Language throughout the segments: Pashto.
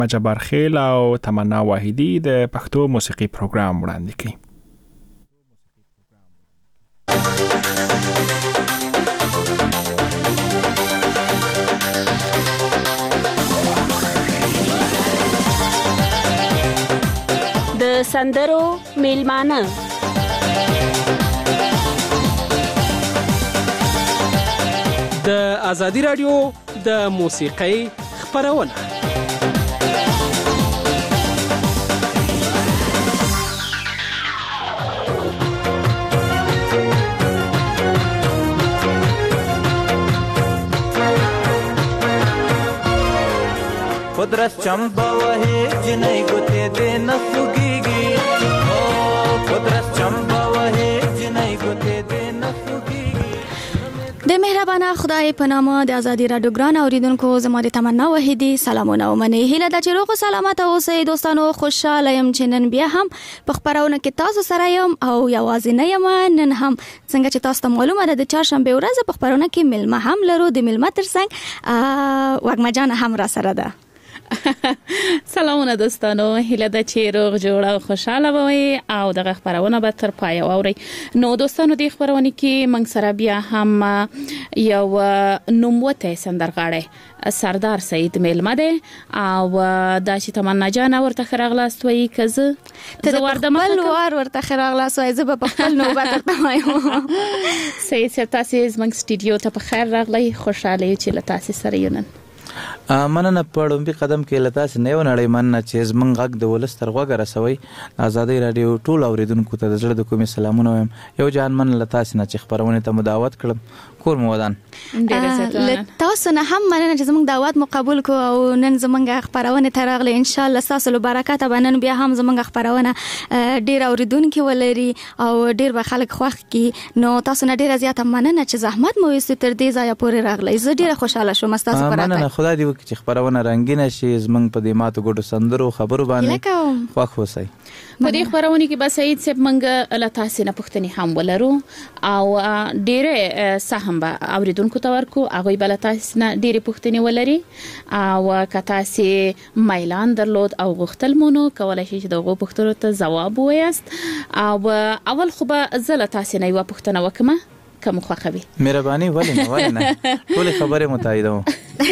جبار خیل او تمنا واحدی د پښتو موسیقي پروګرام وړاندې کوي. د سندرو میلمانه د ازادي رادیو د موسیقۍ خپرونه. قدرت چمبا وهي جنۍ ګوتې دې نه سوګيږي، قدرت چمبا وهي جنۍ ګوتې دې نه سوګيږي. د مهربانه خدای په نامه د ازادي رادیو ګران اوریدونکو زما د تمنا وحیدی سلامونه ومنئ. هیله ده چې روغ او سلامت اوسئ دوستانو. خوشاله یم چې نن بیا هم په خپرونه کې تاسو سره یم او یوازې نه یم. نن هم څنګه چې تاسو ته معلومه ده د چهارشنبه ورځ په خپرونه کې ملمه هم لرو. د ملمه ترڅنګ وږمه جان هم را سره ده. سلامونه دوستانو، هیله ده چې روغ جوړ او خوشاله وئ او دغه خبرونه به تر پای واورئ. نو دوستانو د خبرونه کې موږ سره بیا هم یو نوموتی سندرغاړی سردار سید میلمه دی او دا چې تمنا جان ورته ښه راغلاست وایي که زه خپل وار ورته ښه راغلاست وایي، زه به په خپل نوبت ورته وایم. سید صاحب تاسې زموږ سټوډیو ته په خیر راغلی. خوشحاله یو چې له تاسې سره یو نن. مننه په لومبي قدم کې له تاسې نه یو نړۍ مننه چې زموږ غږ د ولس تر غوږه رسوئ. ازادي رادیو ټول اوریدونکو ته د زړه د کومې سلامونه وایم. یو جان من له تاسې نه چې خپرونې ته مو دعوت کړم. کور مو ودان. له تاسو نه هم مننه چې زموږ دعوت مو قبول کو او نن زموږ خپرونې ته راغلی. ان شاء الله تاسو له برکته به نن بیا هم زموږ خپرونه ډیر اوریدونکي ولري او ډیر به خلک خوښ کی. نو تاسو نه ډیره زیاته مننه چې زحمت مو وست تر دې ځایه پورې راغلی. زه ډیره خوشاله شوم تاسو پر راته. مننه، خدای دې وکړي چې خبرونه رنگینه شي. زمنګ په دې ماتو ګډو سندرو خبرو باندې خوښ اوسئ. په دې خبرونه کې به سعید صاحب موږ له تاسو نه پوښتنې هم ولرو او ډیره سهم به اوریدونکو ته ورکو. هغه به له تاسو نه ډیره پوښتنې ولري او که تاسو میلان درلود او غوښتل مونږ کولای شئ چې دغه پوښتنو ته ځواب ووایاست. او اول خو به زه له تاسو نه یو پوښتنه وکم کوم خوخوي. مهرباني ولې نه ټول خبره متایدوم.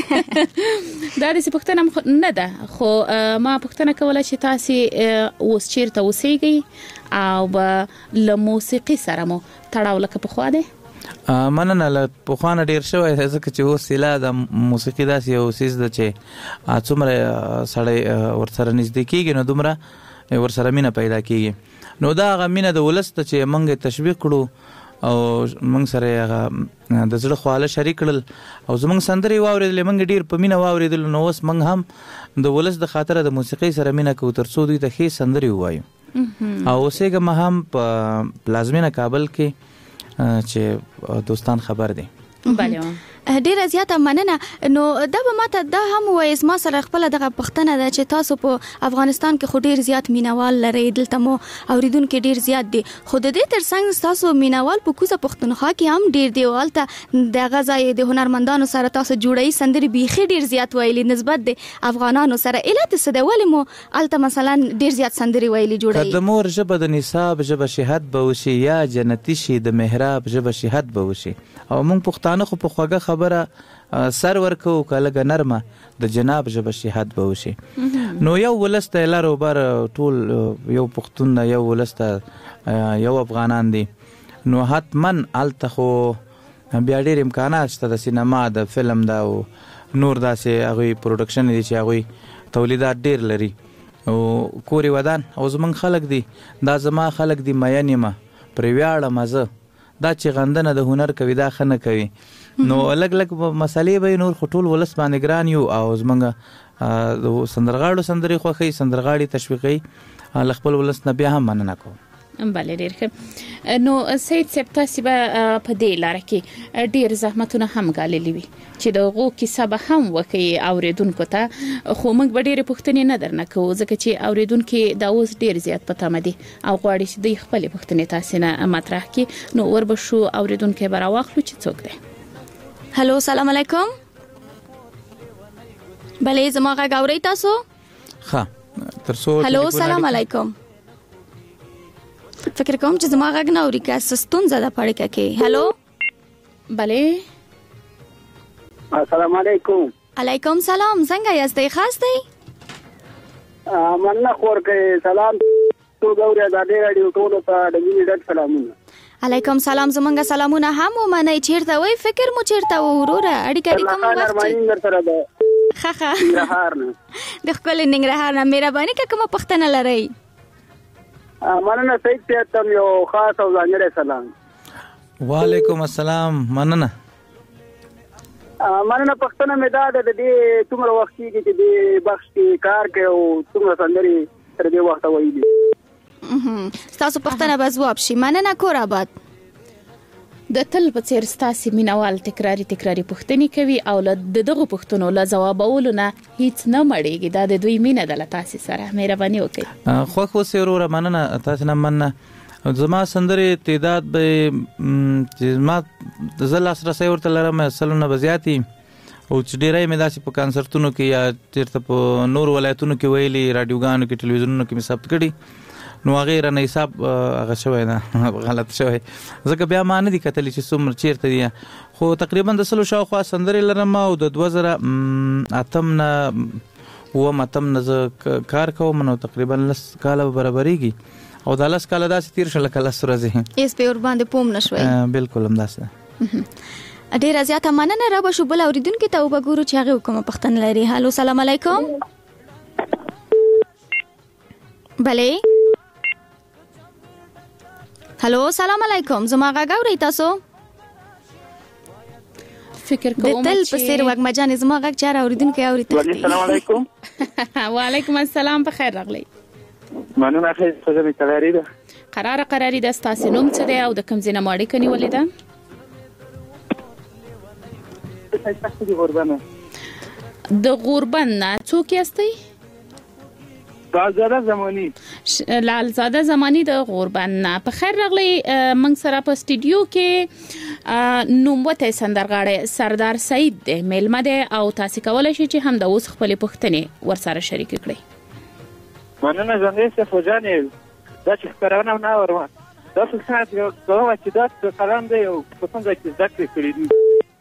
دا د پوښتنه نه ده، خو ما پوښتنه کوله چې تاسو اوس چیرته اوسېږئ او له موسیقي سره مو تړاو لکه په خوا دی؟ مننه، له پخوانه ډیر شوی ځکه چې اوس سیلا د موسیقي داسې یو څیز ده چې څومره سړی ورسره نږدې کېږي نو دومره ورسره مینه پیدا کېږي. نو دا هغه مینه د ولس ته چې موږ تشویق کړو او موږ سره هغه د زړه خواله شریک کړل او زموږ سندرې واورېدلې، موږ ډیر په مینه واورېدل. نو اوس موږ هم د ولس د خاطره د موسیقۍ سره مینه کوو تر څو دوی ته ښې سندرې ووایو. او اوسېږم هم په پلازمینه کابل کې چې دوستان خبر دي. بله ډیره زیاته مننه. نو دا به ماته دا هم وایي ما سره خپل دغه پښتنه ده چې تاسو په افغانستان کې خو ډیر زیات مینوال لرئ. دلته مو اوریدونکو ډیر زیات دي، خو د دې ترڅنګ تاسو مینوال په کوزه پښتونخوا کې هم ډیر دی. والته د غزای د هنرمندانو سره تاسو جوړی سندري بيخي ډیر زیات ویلي نسبت د افغانانو سره. علت څه دی ولې مو الته مثلا ډیر زیات سندري ویلي جوړی؟ د مور ژبه د نصاب ژبه شهادت به وشي یا جنتی شي د محراب ژبه شهادت به وشي. او موږ پښتانه خو په خوږه خبره سر ورکو کله نرمه د جناب ژبه شهادت به وشي. نو یو ولسته لارو بر ټول یو پښتون یو ولسته یو افغانان دي. نو حتما الته خو بیا ډیر امکانات شته د سینما د فلم دا او نور داسې هغه پروډکشن دي چې هغه تولیدات ډیر لري او کوري ودان او زمون خلک دي. دا زما خلک دي مې نیمه پر ویاړه مزه دا چې غندنه د هنر کوي دا خنه کوي. نو الګ الګ مسالې به نور خټول ولس باندې ګران یو او زمونږ سندرغاړو سندري خوخي سندرغاړي تشویقي لخپل ولس نه بیا هم مننه کوم. بله ډیر ښه. نو سید صاحب تاسو به په دې لار کې ډیر زحمتونه هم ګاللي وي چې دغه کیسه به هم وکي اوریدونکو ته، خو موږ به ډیر پوښتنې نه درنه کوو ځکه چې اوریدونکو دا اوس ډیر زیات پته مدي او غواړي چې د خپل پوښتنې تاسو نه مطرح کړي. نو وربشو اوریدونکو به راوخلو چې څوک دی. هلو، سلام علیکم. بله زما غږ اورئ تاسو؟ ها ترڅو هلو سلام علیکم. فکر کوم چې زما غږ نه اوري، که ستون زده پړې کې. هلو بله السلام علیکم. علیکم سلام، څنګه یاست؟ خاص دی مننه خور کې سلام تو غوړیا د رادیو ټولو ته د ویني ډک سلامونه. علیکم سلام، زمونږ سلامونه هم ومنئ. چیرته وای؟ فکر مو چیرته و وروره؟ اړیکه کوم وخت نرماین سره ده خخه ننګرهار نه د خپل ننګرهار نه. مهرباني کوم پښتنه لرئ؟ مننه سید ته تم یو خاص او ځانګړی سلام. وعلیکم السلام. مننه پښتنه مې دا د دې څومره وخت کې چې د بخش کې کار کوي او څومره سندري تر دې وخت وایي. تاسو پښتنه به ځواب شي. مننه کور آباد. د تل په څیر ستاسو مینوال تکراری پوښتنې کوي او دغه پوښتنو له جوابولو نه هیڅ نه مړېږي. دا د دوی مینه ده له تاسو سره. مهرباني وکړئ. خوښ اوسئ وروره. مننه تاسو نه. مننه. زما سندري تعداد به چې ما زل اسره ورته لرم سلونه بزیاتی او چې ډیرای مې داسې په کنسرتونو کې یا چیرته په نور ولایتونو کې ویلي، رادیوګانو کې، ټلویزیونونو کې مې ثبت کړي. نو هغه رانه حساب هغه شوی نه غلط شوی، ځکه بیا ما نه دي کتلی چې څومره چیرته دي. خو تقریبا د سلو شاوخوا سندرې لرم او د 2008 نه زه کار کوم. نو تقریبا 10 کاله برابرېږي او د 10 کاله داسې تیر شل کله سورځي ایس په ور باندې پوم نشوي. بالکل هم داسې. ډیر زیاته مننه. را به شو بل اوریدونکو ته وګورو چې هغه کوم پښتنه لري. هالو سلام علیکم. بله هلو سلام علیکم. زما غږ اورئ تاسو؟ فکر کوم چې دل په سیر وګ مجان زما غږ چار اوریدونکو اوري ته. السلام علیکم. وعلیکم السلام. په خیر راغلی. مننه. خیر څه می قراری ده؟ قراری ده. تاسو نوم څه دی او د کوم ځای نه ماړی کني ولیدا؟ د غوربن نه څوک یاستئ؟ لالزاده زمانی. لالزاده زمانی د غوربن نه. په خیر راغلی. موږ سره په سټوډیو کې نوموته سندرغاړی سردار سعید دی، میلمه دی او تاسو کولای شئ چې هم د اوس خپل پوښتنې ورسره شریک کړئ. مننه. زنده سه فوجانې دا چې خبرونه نه ورما دا څه کومه چې دا کلام دی او په څنګه چې ذکر کړی دی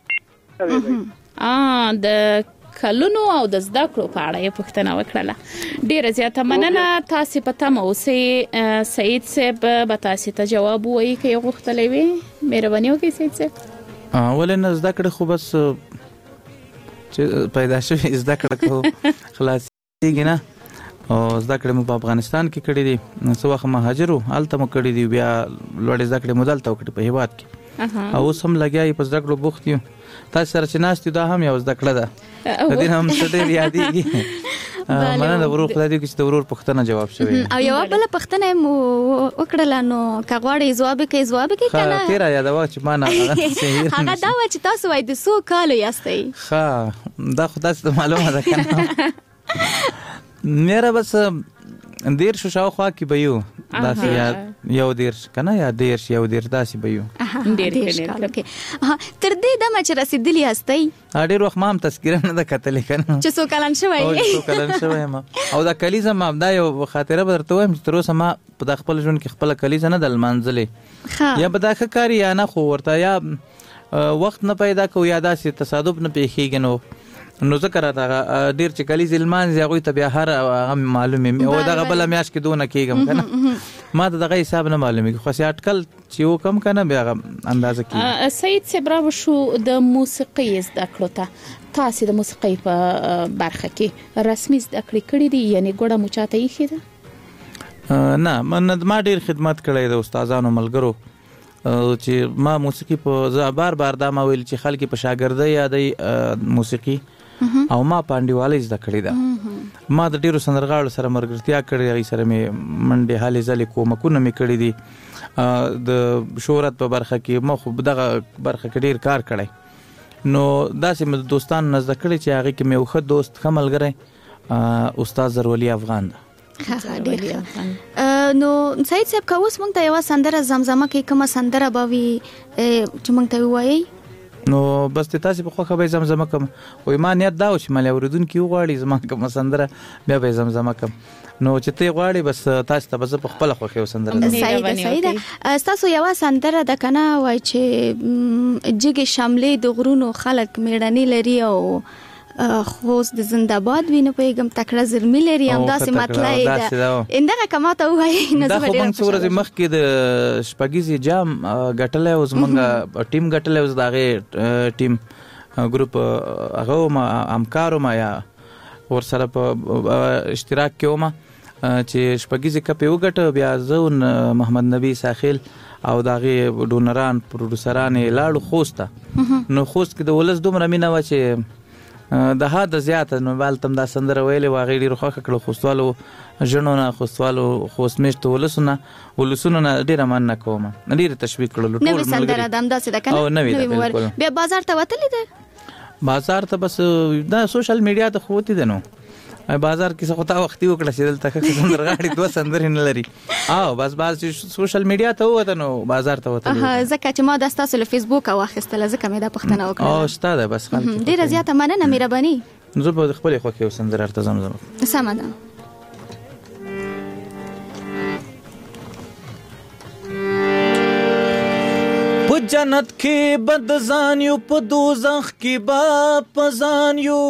د کلونو او د زده کړو په اړه یې پوښتنه وکړله. ډیره زیاته مننه. تاسو په تمه اوسئ. سعید صاحب به تاسو ته جواب وایي که یې غوښتلی وي. مهرباني وکړئ سعید صاحب. ولې نه زده کړې خو بس چې پیدا شوي زده کړه کو خلاصېږي نه. او زده کړې مو په افغانستان کې کړې دي. څه وخت مهاجر وو، هلته مو کړې دي. بیا لوړې زده کړې مو دلته وکړې په هېواد کې او اوس هم لګیا یې په زده کړو بوخت یو. تاسو سره چې ناست یو دا هم یو زده کړه ده. د دې هم څه ډېر یادېږي. مننه. د ورور خدای دې چې د ورور پوښتنه جواب شوی. او یو بل پوښتنه مو وکړله. نو که غواړئ ځواب کې کنه تیرا یادوه چې ما نه هغه دا و چې تاسو وایي د څو کالو یاستئ؟ ښه دا خو تاسو ته معلومه ده که نه. میره بس 10 شاوخوا کې به یو داسې یو 10 کنه یا 10 یو 10 داسې به یو. ډېر تر دې دمه چې رسیدلی هستئ ډېر وخت ما هم تذکره نه ده کتلې کنه چې څو کلن شوی ما او دا کلیزه ما دا یو خاطره به درته وایم چې تر اوسه ما په خپل ژوند کې خپل کلیزه نه د لمانځلې. یا به دا ښه کار یا نه، خو ورته یا وخت نه پیدا کو یا داسې تصادف نه پیښیږي. نو ذکر راته ډیر چې کلیز المانځي هغوی ته بیا هر هغه معلومې او دغه بله میاشت کې دونه کېږم که نه. ما ته دغه حساب نه معلومېږي، خو اټکل چې وکړم که نه بیا هغه اندازه کېږي. سعید صاحب راوشو د موسیقۍ زده کړو ته. تاسې د موسیقۍ په برخه کې رسمي زده کړې کړې دي؟ یعنې ګوړه مو چاته ایښې ده؟ نه، ما ډیر خدمت کړی د استادانو ملګرو چې ما موسیقي په بار دا ما ویل چې خلک په شاګردۍ یادوي موسیقي او ما پانډیوالۍ زده کړې ده. ما د ډیرو سندرغاړو سره ملګرتیا کړې، هغوی سره مې منډې هلې ځلې کومکونه مې کړي دي. د شهرت په برخه کې ما خو دغه برخه کې ډیر کار کړی. نو داسې مې د دوستانو نه زده کړې چې هغې کې مې یو ښه دوست ښه ملګری استاد زرولي افغان ده. نو سعید صاحب که اوس موږ ته یوه سندره زمزمه کې کومه سندره به وي چې موږ ته ووایئ؟ نو بس تاسو په خوخه به زمزمه کوم خو ما نیت دا و چې مله اوریدونکو غواړي زما کوم سندره بیا به زمزمه کوم نو چې ته غواړي بس تاسو ته به په خپل خوخه سندره صحیح ده تاسو یو سندره د کنه وای چې جګ شاملې د غرونو خلک میړنی لري او خوست د زنده‌باد ویني پیغام تکړه زرمی لري هم داسې مطلب ده اندغه کماته وای نو زه ډیر خوشاله ورځ مخکې د شپږیزي جام غټلې اوس مونږه ټیم غټلې اوس داغه ټیم ګروپ هغه ما همکارو ما یا ور سره په اشتراک کې ومه چې شپږیزي کپ یو غټ بیا زون محمد نبی ساحل او داغه ډونران پروډوسران لاړو خوسته نو خوست کې د ولس دومره مینه و چې د هدا زیات نو بالتم دا سندره ویلې واغې ډیر خوخه کړو خوستوالو جنونه خوستوالو خوستمشت ولسونه ډیر مننه کوم ډیر تشویق کړل ټول نو سندره دم داسې د کنه او نو بیا بازار ته وتلې ده بازار ته بس دا سوشل میډیا ته خوتی ده نو بازار کې څه خطا وختي وکړه چې دلته سندر غاړي دوه سندرې نه لري او بس باز سوشل میډیا ته وته نو بازار ته وته ځکه چې ما د تاسو له فیسبوک او اخیستل ځکه مې دا پښتنه وکړه او ستاده بس خلک ډیره زیاته مننه مهرباني زه په خپل خو کې سندر ارته زمزم سم ده په جنت کې بدزان یو په دوزخ کې با پزان یو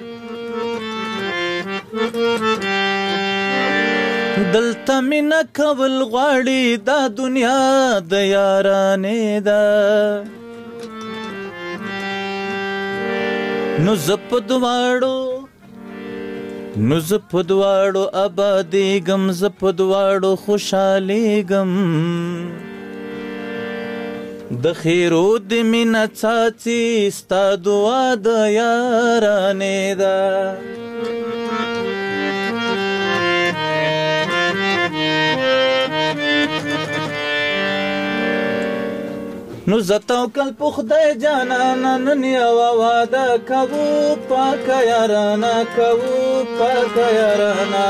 دلته مینا کول غواړي دا دنیا د یارانې ده نو زپ دواړو آبادی غم زپ دواړو خوشحالي غم د خیرو د مینا چاچی ستا دعا د یارانې ده نو زتاو کل په خدای جانانا نن یو واده کوو پاک یارانا کوو پاک یارانا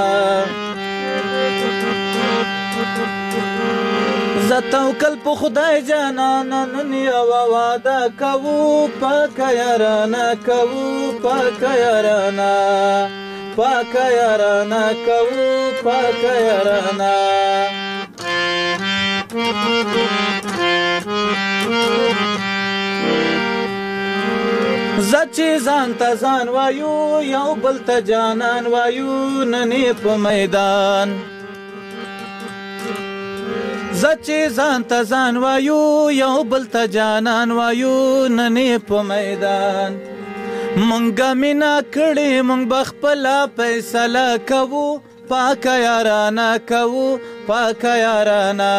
زتاو کل په خدای جانانا نن یو واده کوو پاک یارانا کوو پاک یارانا پاک یارانا کوو پاک یارانا زچې ځان ته ځان وایو یو بل ته جانان وایو ننې په میدان زچې ځان ته ځان وایو یو بل ته جانان وایو ننې په میدان مونږه مینا کړې مونږ بخپله فیصله کوو پاک یارانا کوو پاک یارانا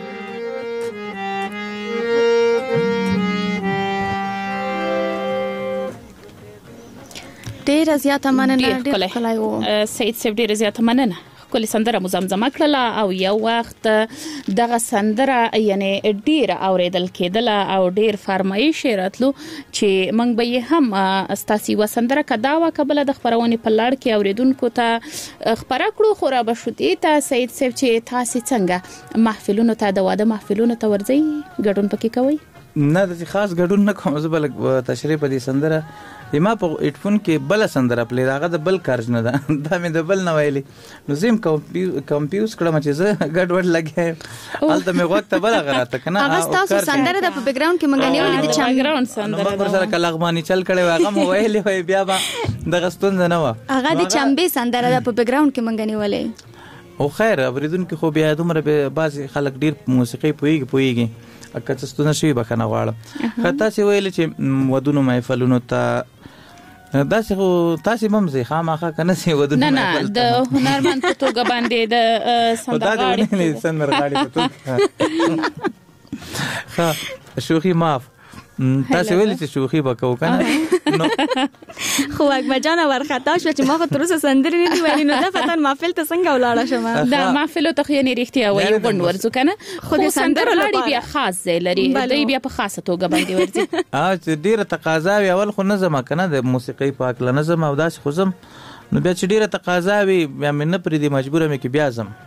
ډیره زیاته مننه ډیر کلای وو سید صاحب ډیره زیاته مننه کله سندره مزمزمه کړله او یو وخت دغه سندره یعنی ډیر اوریدل کېدله او ډیر فرمایش راتلو چې موږ به هم استاسي وسندره کدا وکبل د خبرونه په لړ کې اوریدونکو ته خبره کړو خو را بشوتي ته سید صاحب چې تاسو څنګه محفلونو ته د واده محفلونو ته ورځي ګډون پکې کوي نه د خاص ګډون نه کوم زه بل تشریح په دې سندره ما په هډفون کې بل سندره پلی داغه د بل کارج نه ده دا مې د بل نه ویلي نو زم کمپیوز کړم چې زه ګډ وډ لګې الته مې وخت بل غراته کنه هغه تاسو سندره د په بیک گراوند کې مونږ نیولې د بیک گراوند سندره نو سره کلغمانی چل کړي هغه مو ویلې وای بیا با د غستون نه و هغه د چمبې سندره د په بیک گراوند کې مونږ نیولې او خیر اوریدونکو خو بیا دومره به بعض خلک ډیر موسیقي پويږي اکه څه شي بکنه غواړم خطا سی ویل چې ودونو محفلونو ته دا څه تاسو هم زه خامخا کنه سی ودونو نه د هنرمند په توګه باندې د سندرغاړي په توګه ها شوخي معاف تاسو ویل چې شوخي وکاو کنه نو خو اکبر جان ورختا شو چې ما خو تر اوسه سندري نه دی ویلي نو دا فتن محفل ته څنګه ولاړه شمه دا محفل ته خو نه ریښتیا وایي وند ورزو کنه خو د سندرو لري بیا خاص ځای لري دوی بیا په خاصه توګه باندې ورځي چې ډیره تقاضا وی اول خو نظم کنه د موسیقي پاک ل نظم او داس خو زم نو بیا چې ډیره تقاضا وی بیا من پرې دی مجبوره مې کې بیا زم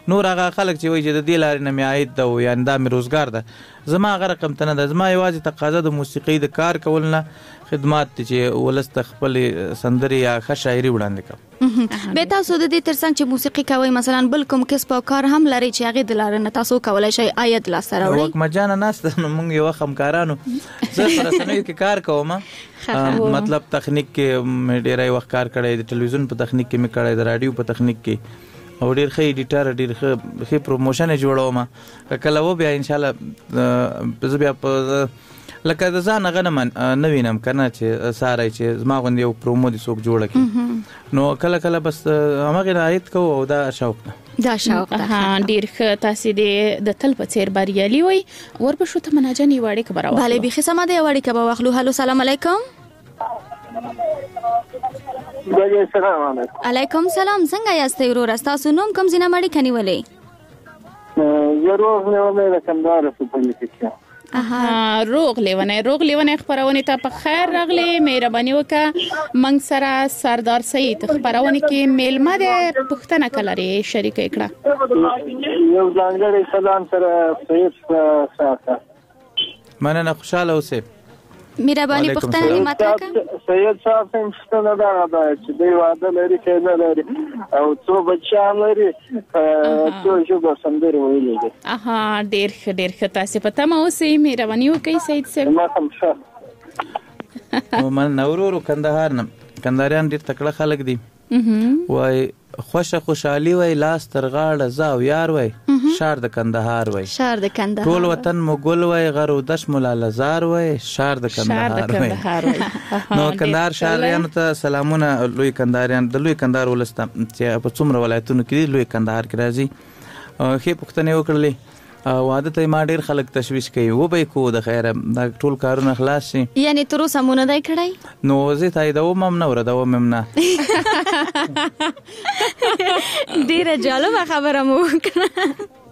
نور هغه خلک چې وایي چې د دې لارې نه مې عاید ده یعنې دا مې روزګار ده زما هغه رقم ته نه ده زما یوازې تقاضا د موسیقۍ د کار کول نه خدمات دي چې ولس ته خپلې سندرې یا ښه شاعري وړاندې کړم. بیا تاسو د دې ترڅنګ چې موسیقي کوئ مثلا بل کوم کسب او کار هم لري چې هغې د لارې نه تاسو کولی شئ عاید لاسته راوړئ؟ وکمجانه ناسته نو موږ یو وخت همکارانو زه په رسنیو کې کار کوم مطلب تخنیک کې مې ډېری وخت کار کړی د ټلویزیون په تخنیک کې مې کړی د راډیو په تخنیک کې او ډېر ښه ایډیټر ډېر ښه پروموشن یې جوړوم کله و بیا انشاءالله زه بیا په لکه د ځان هغه نه وینم که نه چې ساری چې زما غوندې یو پرومو دې څوک جوړه کړي نو کله کله بس همغې نه عاید کوو او دا شوق ده دا شوق ده ډېر ښه تاسې د تل په څېر بریالي وئ ورپسې ته مناجان یوه اړیکه به راواخلو. بله بیخي سمه ده یوه اړیکه به واخلو. هلو سلام علیکم. علیکم سلام. څنګه یاستئ وروره؟ ستاسو نوم کوم ځای نه اړیکه نیولې؟ زه روغ لیونی د کندهار په روغ لیونی خپرونې ته په خیر راغلی. مهرباني وکړه موږ سره سردار سعید خپرونې کې میلمه دی پوښتنه که لرې شریکه یې کړه. یو ځانګړی سلام سره سعید صاحب مننه خوشحاله اوسئ. مهرباني پوښتنه دې مطرح کړه. سید صاحب ته پوښتنه دغه ده چې دوی واده لري که نه لري او څو بچیان لري څو ژبه سندرې ویلې دي؟ ډېر ښه تاسې په تمه اوسئ. مهرباني وکړئ سعید صاحب. ما هم ښه مننه. ورورو کندهار نه کندهاریان ډېر تکړه خلک دي وای خوشه خوشحالي وای لاس تر غاړه زه او یار وای شار د کندهار وای ټول وطن مو ګل وای غر و دش مو لالزار وای شار د کندهار وای. نو کندهار شاریانو ته سلامونه. لوی کندهاریان د لوی کندهار ولس ته چې په څومره ولایتونو کې دي لوی کندهار کې راځي ښې پوښتنې وکړلې. واده ته ما ډېر خلک تشویش کوي وبه یې کوو د خیره دا ټول کارونه خلاص شي. یعنې تر اوسه مو نه دی کړی؟ نو زه یې تاییدوم هم نه ردوم هم نه. ډېره جالبه خبره مو وکړه.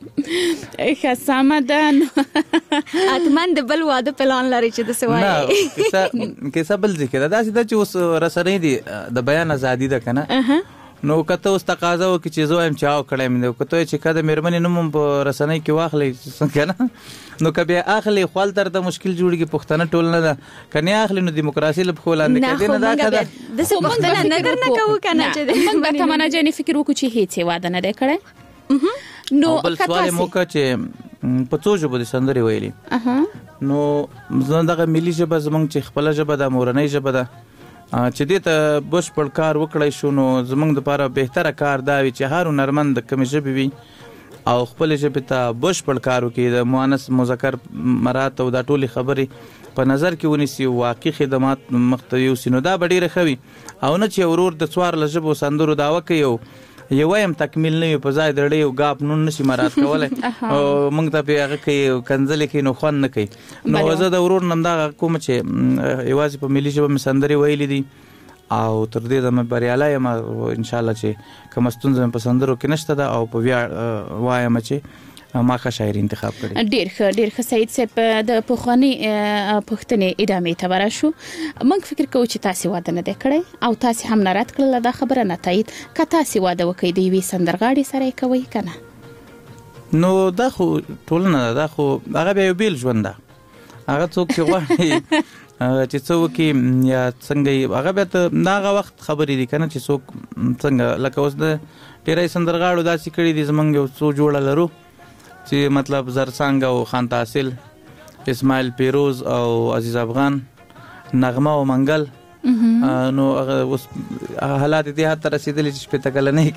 ښه سمه ده. حتما د بل واده پلان لري چې داسې وایي؟ کیسه بل ځای کې ده داسې ده چې اوس رسنۍ دي د بیان ازادي ده که نه نو کته اوس تقاضا وکړي چې زه وایم چې او کړی مې دی کته چې که د مېرمنې نوم هم په رسنۍ کې واخلئ که نه نو که بیا اخلي خپل درته مشکل جوړېږي. پښتنه ټول نه ده که نه اخلي نو دیموکراسي له پښو لاندې کوي نه دا که ده داسې پوښتنه نه درنه کوو که نه چې موږ به تمنا جانې فکر وکړو چې هېڅ یې واده نه دی کړی. نو بل سوال یې مو وکړه چې په څو ژبو دې سندرې ویلې نو زه دغه ملي ژبه زموږ چې خپله ژبه ده مورنۍ ژبه ده چې دې ته بشپړ کار وکړی شو نو زموږ دپاره بهتره کار دا وي چې هر هنرمند د کومې ژبې وي او خپلې ژبې ته بشپړ کار وکړي د مؤنث مذکر مرات او دا ټولې خبرې په نظر کې ونیسي واقعي خدمات مخ ته یوسي نو دا به ډېره ښه وي او نه چې ورور د څوارلس ژبو سندرو دعوه کوي او یو هم تکمیل نه وي په ځای د ډې او ګاپ نون نشي مراد کولی او موږ ته پې هغه کوي کنځلې کوي نو خوند نه کوي. نو زه د ورور نه همدغه کوم چې یوازې په ملي ژبه مې سندرې ویلې دي او تر دې د مې بریالی یم انشاءالله چې کومه ستونزه مې په سندرو کې نشته ده او په ویاړ وایم چې ما ښه شاعري انتخاب کړې. ډېر ښه سعید صاحب د پخوانۍ پوښتنې ادامې ته ورشو. موږ فکر کوو چې تاسې واده نه دی کړی او تاسې هم نه رد کړله دا خبره نه تایید که تاسې واده وکړئ د یوې سندرغاړې سره یې کوئ که نه؟ نو دا خو ټولنه ده دا خو هغه بیا یو بیل ژوند ده هغه څوک چې غواړي چې څه وکړي یا څنګه هغه بیا ته دا هغه وخت خبرې دي که نه چې څوک څنګه لکه اوس د ډېری سندرغاړو داسې کړي دي زموږ یو څو جوړه لرو چې مطلب زرڅانګ او خان تحصیل اسماعیل پیروز او عزیز افغان نغمه او منګل نو اوس حالات دې حد ته رسېدلي چې شپېته کلنۍ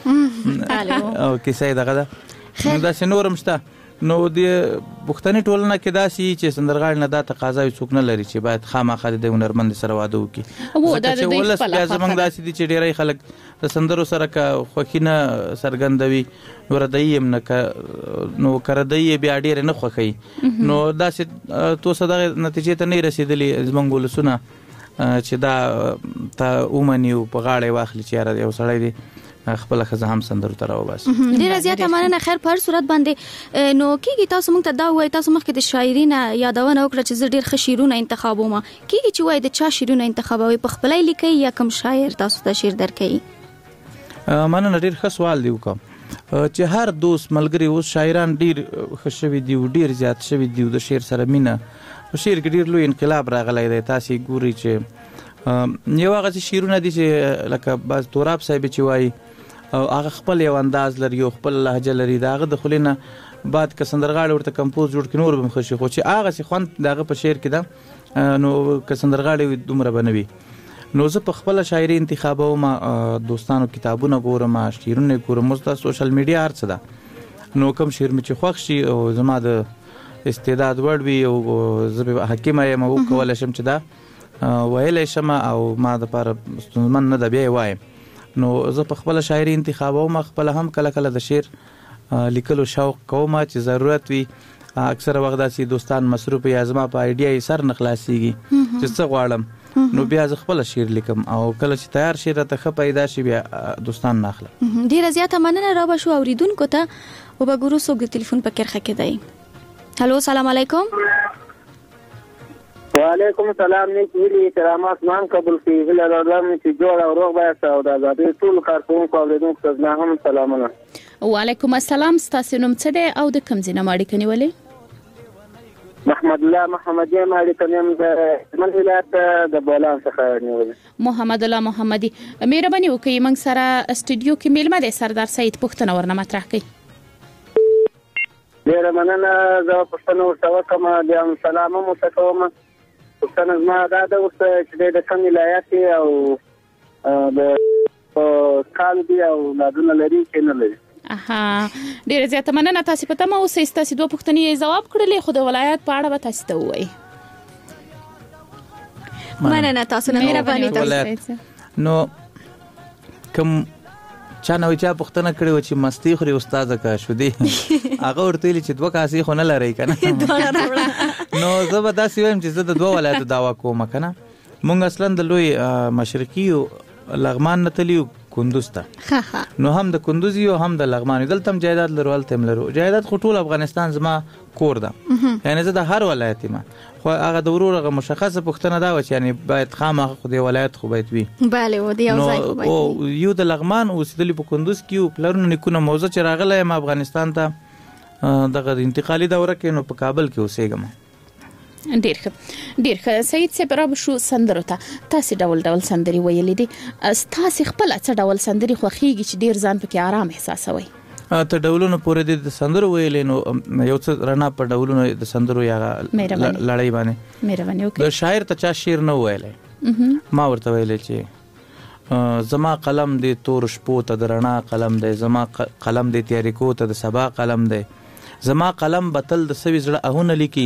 کې او کیسه یې دغه ده نو داسې نور هم شته. نو د پښتني ټولنه کې داسې چې سندرغاړي نه دا تقاضا څوک نه لري چې باید خامخا د هنرمند سره واده وکړي ځکه چې ولس بیا زموږ داسې دي چې ډېری خلک د سندرو سره که خوښي نه څرګندوي نو ردیي هم نه نو که ردیي یې بیا ډېرې نه خوښوي نو داسې توسه دغه نتیجې ته نه رسېدلي زموږ ولسونه چې دا ته ومني او په غاړه یې واخلي چې یاره یو سړی دی خپل ښځه هم سندرو ته راوباسي. ډېره زیاته مننه. خیر په هر صورت باندې نو کېږي تاسو موږ ته دا ووایئ تاسو مخکې د شاعري نه یادونه وکړه چې زه ډېر ښه شعرونه انتخابوم کېږي چې وایي د چا شعرونه انتخابوئ په خپله یې لیکئ یا کوم شاعر تاسو ته شعر درکوي؟ مننه ډېر ښه سوال دی وکړم. چې هر دوست ملګری اوس شاعران ډیر ښه شوي دي ډیر زیات شوي دي د شعر سره مینه په شعر کې ډیر لوی انقلاب راغلی دی تاسې ګورئ چې یو هغه شعرونه دي چې لکه بعض توراب صاحب چې وایي او هغه خپل یو انداز لري او خپل لهجه لري د هغه د خولې نه بعد که سندرغاړی ورته کمپوز جوړ کړي نور به هم ښه شي خو چې هغه چې خوند د هغه په شعر کې ده نو که سندرغاړی دومره به نه وي نو زه په خپله شاعري انتخابوم دوستانو کتابونه ګورم شعرونه ګورم اوس دا سوشل میډیا هر څه ده نو کوم شعر مې چې خوښ شي او زما د استعداد وړ وي او زه به حکیمه یم وکولی شم چې دا ویلی شم او ما دپاره ستونزمن نه ده بیا یې وایم نو زه په خپله شاعري انتخابوم خپله هم کله کله د شعر لیکلو شوق کوم چې ضرورت وي اکثره وخت داسې دوستان مصروف یا زما په آیډیا یې سر نه خلاصیږي چې څه غواړم نو بیا زه خپله شعر لیکم او کله چې تیار شعر راته ښه پیدا شي بیا دوستان نه اخلم ډېره زیاته مننه را به شو اورېدونکو ته وبګورو څوک د تلیفون په کرښه کې دی هلو سلام علیکم وعلیکم السلام نیک هیلې احترامات مان قبول کړي هیله لرم چې جوړ او روغ بایاست او د ازادۍ ټولو کارکوونکو اورېدونکو ته زما هم سلامونه وعلیکم السلام ستاسو نوم څه دی او د کوم ځای نه مو اړیکه نیولې محمد الله محمدي یم اړیکه نیم د هلمند ولایت د بولان څخه نیولې محمد الله محمدي مهرباني وکړئ موږ سره اسټوډیو کې میلمه دی سردار سعید پوښتنه ورنه مطرح کړئ ډېره مننه زه پوښتنه ورته وکړم بیا هم سلام هم ورته کوم پوښتنه زما دا ده اوس چې دی د کوم ولایت او د کال دي او اولادونه لري چې نه لري ډېره زیاته مننه تاسې په تمه اوسئ ستاسې دوه پوښتنې ځواب کړلې خو د ولایت په اړه به تاسې ته ووایي مننه تاسو نه مهرباني تاسو نو کوم چا نو چا پوښتنه کړې و چې مستی خوري استاد کا شو دی هغه ورته ویلي چې دوه کاسې خو نه لرئ که نه نو زه به داسې وایم چې زه د دوه ولایتو دعوا کوم که نه مونږ اصلا د لوی مشرقي لغمان نه تلي کندوز ته نو هم د کندوز یو هم د لغمان دلته هم جایداد لرو هلته هم لرو جایداد خو ټول افغانستان زما کور ده یعنی زه د هر ولایت یم خو هغه د ورور هغه مشخصه پوښتنه دا وه چې یعنی باید خامخا خو د ولایت خو باید وي بله و د یو ځای خو باید وي یو د لغمان اوسېدلي په کندوز کې یو پلرونه نیکونه موزه چې راغلی یم افغانستان ته دغه انتقالي دوره کې نو په کابل کې اوسېږم ډیر ښه سعید صاحب را به شو سندرو ته تاسې ډول ډول سندرې ویلې دي تاسې خپله څه ډول سندرې خوښېږي چې ډیر ځان پکې آرام احساسوئ ته ډولونو پورې د سندرو ویلې نو یو څه رڼا په ډولونو د سندرو یا لړۍ باندې مهرباني وکړئ د شاعر ته چا شعر نه ویلی ما ورته ویلی چې زما قلم دی تور شپو ته د رڼا قلم دی زما قلم دی تیاریکو ته د سبا قلم دی زما قلم به تل د سوي زړه اهونه لیکي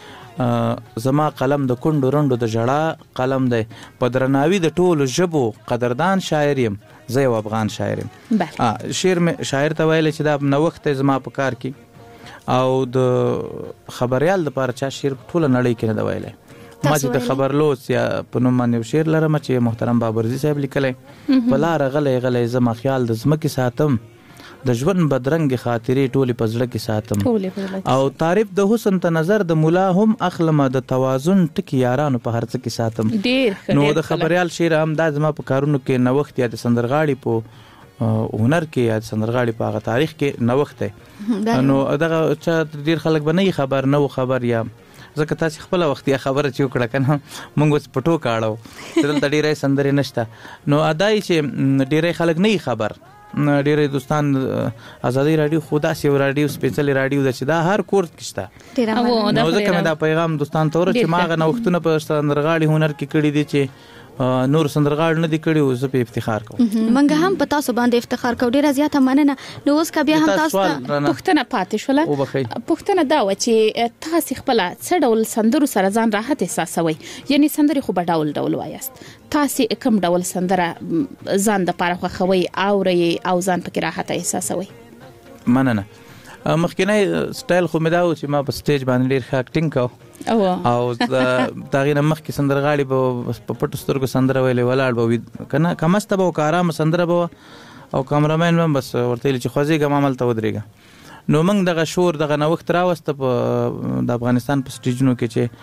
زما قلم د کونډو رنډو د ژړا قلم دی په درناوي د ټولو ژبو قدردان شاعر یم زه یو افغان شاعر یم شاعر ته ویلی چې دا نوښت دی زما په کار کې او د خبریال دپاره چا شعر ټوله نړۍ کې نه ده ویلی ما چې د خبرلوڅ یا په نوم باندې یو شعر لرم چې محترم بابرزي صاحب لیکلی په لاره غلی غلی زما خیال د ځمکې ساتم د ژوند بدرنګې خاطرې ټولې په زړه کې ساتم او تعریف د حسن ته نظر د ملا هم اخلمه د توازن ټکي یارانو په هر څه کې ساتم نو د خبریال شعر هم دا زما په کارونو کې نوښت یا د سندرغاړي په هنر کې یا د سندرغاړي په هغه تاریخ کې نوښت دی نو دغه چا ډېر خلک به نه خبر نه و خبر یا ځکه تاسې خپله وختیا خبره چې وکړه که نه مونږ اوس په ټوکه اړو چې دلته ډېری سندرې نشته نو ادا یې چې ډېری خلک نه خبر ډېری دوستان ازادي راډیو خو داسې یو راډیو سپېڅلې راډیو ده چې دا هر کور کې شته نو ځکه مې دا پیغام دوستان ته ورسوي چې ما هغه نوښتونه په سندرغاړي هنر کې کړي دي چې نور سندرغاړي نه دي کړي او زه په افتخار کوم موږ هم په تاسو باندې افتخار کوو ډېره زیاته مننه نو اوس که بیا هم تاسو ته پوښتنه پاتې شوله پوښتنه دا وه چې تاسې خپله څه ډول سندرو سره ځان راحت احساسوئ یعنې سندرې خو به ډول ډول وایاست تاسې کوم ډول سندره ځان دپاره خوښوئ اورئ او ځان پکې راحت احساسوئ مننه مخکینی سټایل خو مې دا و چې ما په سټیج باندې ډېر ښه اکټینګ کو او د هغې نه مخکې سندرغاړي به په پټو سترګو سندره ویلې ولاړ به وي که نه کمسته به و که ارامه سندره به او کامرامین به هم بس ورته ویلي چې خوځېږه هملته ودرېږه نو موږ دغه شور دغه نوښت راوسته په د افغانستان په سټیجونو کې چې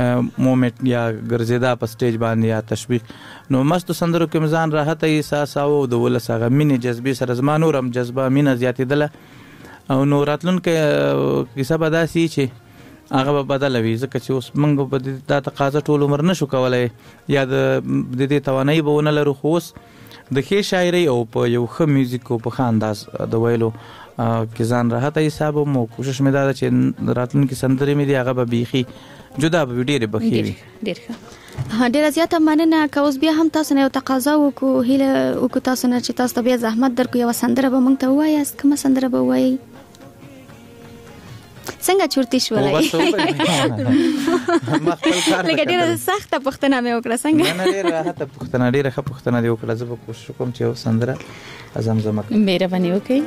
مومنت یا ګرځېدا په سټیج باندې یا تشویق. نو مستو سندرو کې ځان راحت احساس او د ولس هغه مینې جذبې سره زما نورم جذبه مینه زیاتېدله او نو راتلونکي کیسه به داسې چې هغه به بدله وي ځکه چې اوس موږ به دا تقاضا ټول عمر نه شو کولی یا د دې توانایي به ونه لرو. خو اوس د ښې شاعرۍ او په یو ښه میوزیک او په ښه انداز د ویلو کې ځان راحت حساب مو کوشش مې دا ده چې راتلونکي سندرې مې دي هغه به بیخي جدا به ډېرې بخې وي. ډېر ښه. ډیره زیاته مننه. که اوس بیا هم تاسو نه یو تقاضا وکړو هیله وکړو تاسو نه چې تاسو ته بیا زحمت درکړو یوه سندره به موږ ته ووایاست. کومه سندره به ووایئ؟ څنګه چورتي شولای؟ لکه ډیره سخته پوښتنه مې وکړه. څنګه؟ نه ډیره راحته پوښتنه ډیره ښه پوښتنه دې وکړه. زه به کوشش وکړم چې یو سندره زمزمه کړم. مهرباني وکړئ.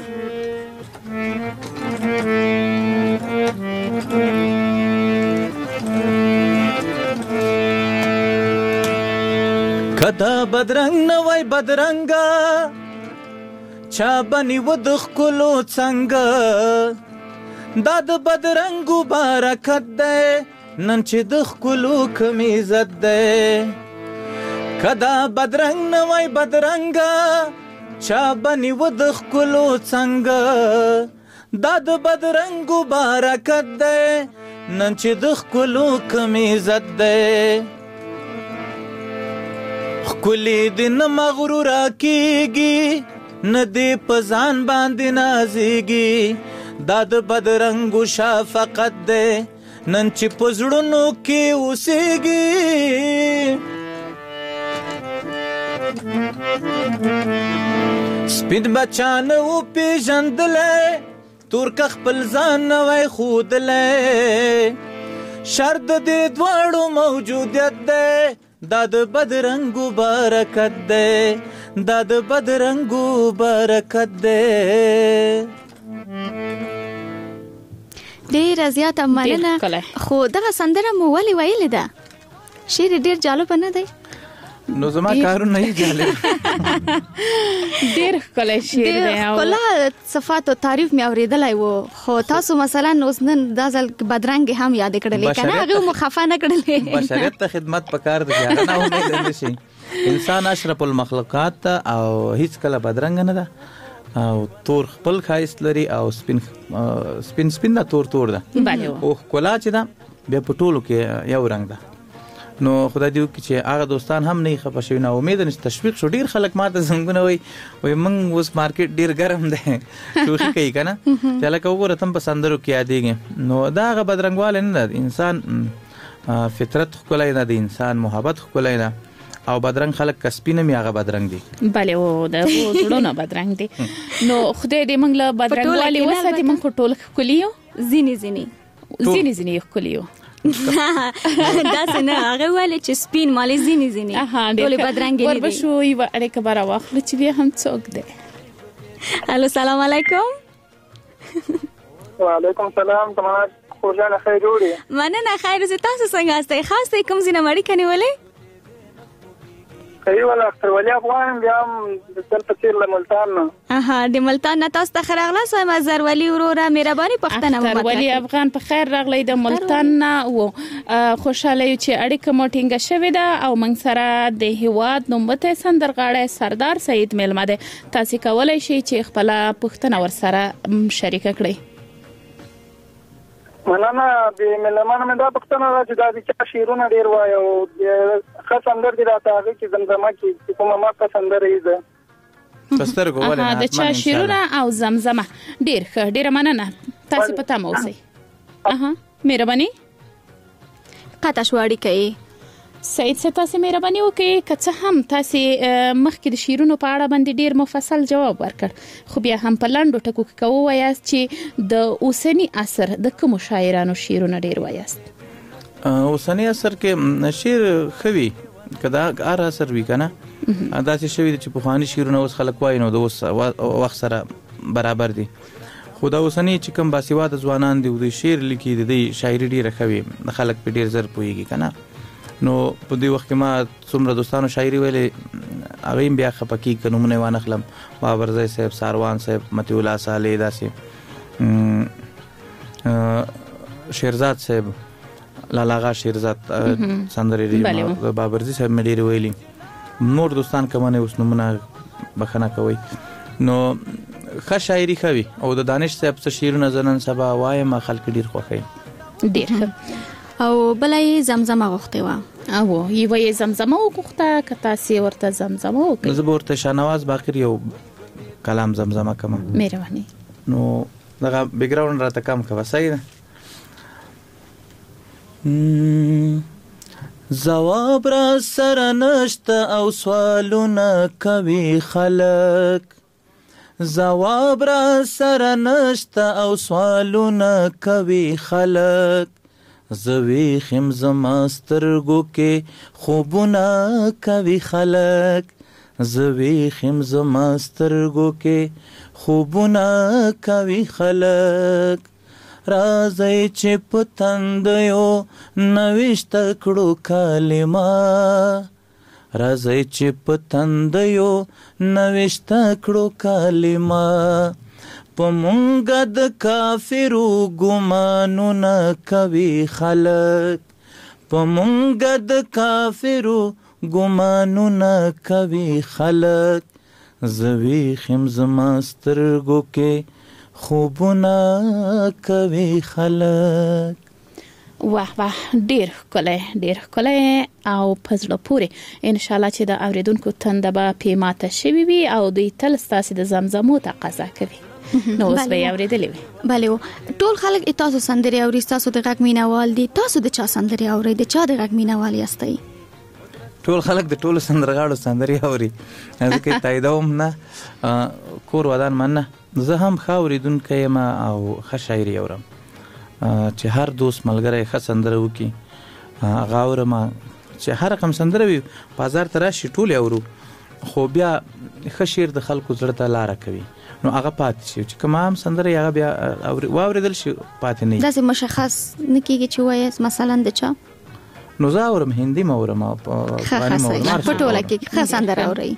کدا بدرنګ نه وای بدرنګا چا بني ود خلو څنګه دا د بدرنګو برکت ده نن چې د خلو کم عزت ده. کدا بدرنګ نه وای بدرنګا چا بني ود خلو څنګه دا د بدرنګو برکت ده نن چې د خلو کم عزت ده. خکلی دن مغرور کیږي نه دې په ځان باندې نازیږي دا د بدرنګو شفقت ده نن چې په زړونو کې اوسیږي. سپین بچان و پیژندلی تور که خپل ځان نوی ښودلی شر د دې دواړو موجودیت ده دا د بدرنګو برکت ده دا د بدرنګو برکت ده. ډیره زیاته مننه. خو دغه سندره مو ولې ویلې ده؟ شعر ډیر جالب نه دی؟ نو زما کارونه یې جالب. ډیر ښکلی شعر دی. ښکلا صفات او تعریف مې اورېدلی و خو تاسو مثلا اوس نن دا ځل بدرنګې هم یادې کړلې که نه هغې مو خفه نه کړلې. بشریت ته خدمت پکار دی هغه نه امید نه شي. انسان اشرف المخلوقات ته او هیڅ کله بدرنګ نه ده او تور خپل ښایست لري او سپین ده تور ده او ښکلا چې ده بیا په ټولو کې یو رنګ ده. نو خدای دې وکړي چې هغه دوستان هم نه خفه شوي. نه امید نشته تشویق شو. ډېر خلک ما ته زنګونه وایي موږ اوس مارکیټ ډېر ګرم دی شوخي کوي که نه چې هلکه وګوره ته هم په سندرو کې یادېږي. نو دا هغه بدرنګوالی نه ده. انسان فطرت ښکلی ده د انسان محبت ښکلی ده او بدرنګ خلک که سپین هم هغه بدرنګ دي. بلې او د زړونه بدرنګ دي. نو خدای دې موږ له بدرنګوالي وساتي. موږ خو ټول ښکلي یو. ځینې ښکلي یو. داسې نه هغه ویلې چې سپین مالې ځینې ټولې بدرنګې نه دي. وربشو یوه اړیکه به راواخلو چې بیا هم څوک دی. الو سلام علیکم. وعلیکم سلام. تمام خوشاله خیر جوړې. مننه خیر زه تاسو څنګه یاستئ؟ خاص دی کوم ځای نه اړیکه نیولې؟ صحیح ولا اختر ولی افغان بیا هم د سر په څیر له ملتان نه. د ملتان نه تاسو ته ښه راغلاست. وایم ازر ولی وروره مهرباني پوښتنه مو اختر ولی افغان په خیر راغلی د ملتان نه و. خوشاله یو چې اړیکه مو ټینګه شوې ده او موږ سره د هیواد نوموتی سندرغاړی سردار سعید میلمه دی. تاسې کولی شئ چې خپله پوښتنه ورسره شریکه کړئ. مننه. د ملمانو مې دا پوښتنه ده چې دا د چا شعرونه ډېر وایي او ښه سندر دي راته هغې کې زمزمه کې چې کومه ماسته سندره یې ده په سترګو ولې د چا شعرونه او زمزمه. ډېر ښه. ډېره مننه. تاسې په تمه اوسئ. مهرباني. قطع شو اړیکه یې. سعید صاحب تاسې مهرباني وکړئ که څه هم تاسې مخکې د شعرونو په اړه باندې ډېر مفصل جواب ورکړ خو بیا هم په لنډو ټکو کې که ووایاست چې د اوسني عصر د کومو شاعرانو شعرونه ډېر وایاست؟ اوسني عصر کې شعر ښه وي که دا هر عصر وي که نه داسې شوي دي چې پخواني شعرونه اوس خلک وایي نو د اوس وخت سره برابر دي. خو دا اوسني چې کوم باسواده ځوانان دي دوی شعر لیکي د دوی شاعري ډېره ښه وي خلک پرې ډېر زر پوهېږي که نه. نو په دې وخت کې ما څومره دوستانو شاعري ویلې هغوی هم بیا خفه کېږي که نومونه یې وانخلم. بابرزی صاحب، ساروان صاحب، مطیع الله صالح، داسې شیرزاد صاحب، لالاغا شیرزاد سندرې بابرزي صاحب مې ډېرې ویلي. نور دوستان کومه اوس نمونه بخنه کوي. نو ښه شاعري ښه وي او د دانش صاحب څه شعرونه زه نن سبا وایم خلک ډېر خوښوي. ډېر ښه. او بله یې زمزمه غوښتې وه. او یوه یې زمزمه وغوښته که تاسې ورته زمزمه وکړئ. زه به ورته شاهنواز باقر یو کلام زمزمه کوم. مهرباني. نو دغه بیکګراوند راته کم کوه. صحیح ده. جواب را سره نشته او سوالونه کوي خلک. جواب را سره نشته او سوالونه کوي خلک. زوی خم زما سترګو کې خوبونه کوي خلک. زوی خم زما سترګو کې خوبونه کوي خلک. راځي چې پتندیو نوښت کړو کلمه. راځي چې پتندیو نوښت کړو کلمه. په مونږ د کافرو ګمانونه کوي خلک. په مونږ د کافرو ګمانونه کوي خلک. زوی خم زما سترګو کې خوبونه کوي خلک. واه واه ډیر ښکلی او په زړه پورې. ان شاء الله چې د اوریدونکو تنده به پې ماته شوي وي او دوی تل ستاسې د زمزمو تقاضا کوي. نو اوس به یې اورېدلې وي. بله ټول خلک تاسو سندرې اوري، تاسو د غږ مینوال دي. تاسو د چا سندرې اورئ؟ د چا د غږ مینوال یاستئ؟ ټول خلک د ټولو سندرغاړو سندرې اوري. ځکه تاییدوم نه کور ودان مننه. زه هم ښه اورېدونکی یم او ښه شاعري اورم. چې هر دوست ملګری ښه سندره وکړي هغه اورم. چې هر رقم سندره وي بازار ته راشي ټولې اورو، خو بیا ښه شعر د خلکو زړه ته لاره کوي نو هغه پاتې شي. چې کومه هم سندره هغه بیا واورېدل شي پاتې نه. داسې مشخص نه کېږي چې وایاست مثلا د چا؟ نو زه اورم هندي م اورم او په ټوله کې ښه سندره اورئ.